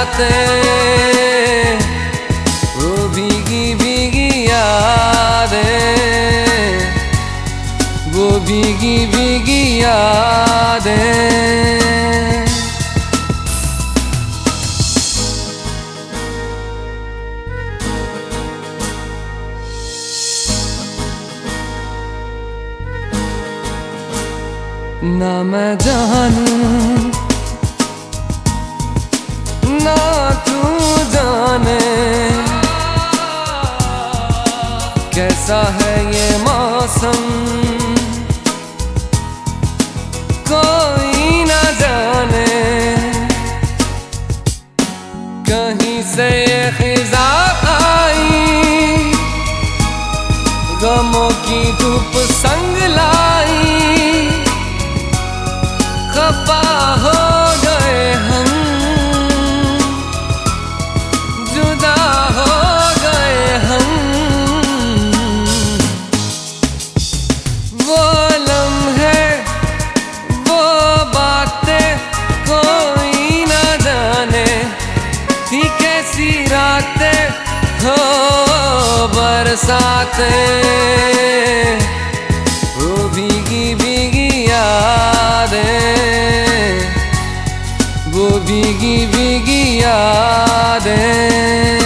बरसातें, वो भीगी भीगी यादें, वो भीगी भीगी यादें। ना मैं जानूं ना तू जाने, कैसा है ये मौसम कोई ना जाने। कहीं से ये खिज़ा आई, गमों की धूप संग लाई, खफा हो गए हम, जुदा हो गए हम। वो लम्हे वो बातें कोई ना जाने, थी कैसी रातें हो बरसातें, वो भीगी भीगी यादें, वो भीगी भीगी यादें।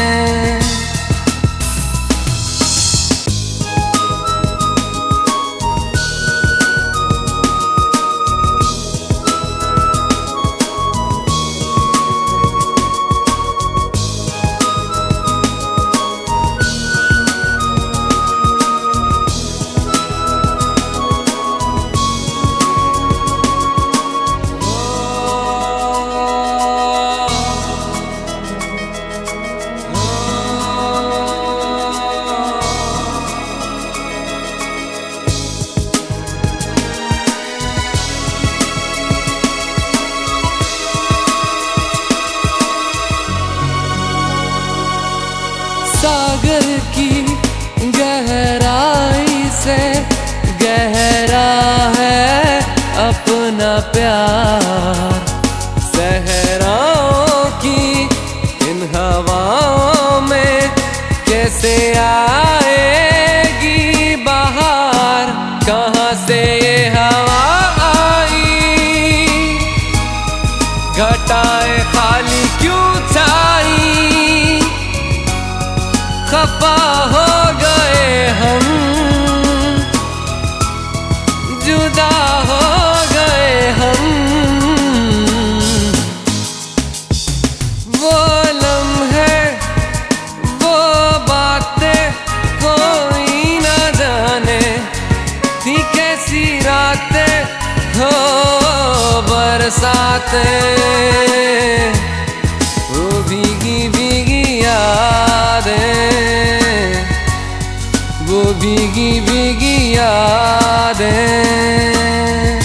सागर की गहराई से गहरा है अपना प्यार, सहराओं की इन हवाओं में कैसे आएगी बहार। कहाँ से ये हवा आई, घटाएं खाली क्यों छाई, खफा हो गए हम, जुदा हो गए हम। वो लम्हे वो बातें कोई ना जाने, थी कैसी रातें हो बरसातें, वो भीगी भीगी यादें, वो भीगी भीगी यादें।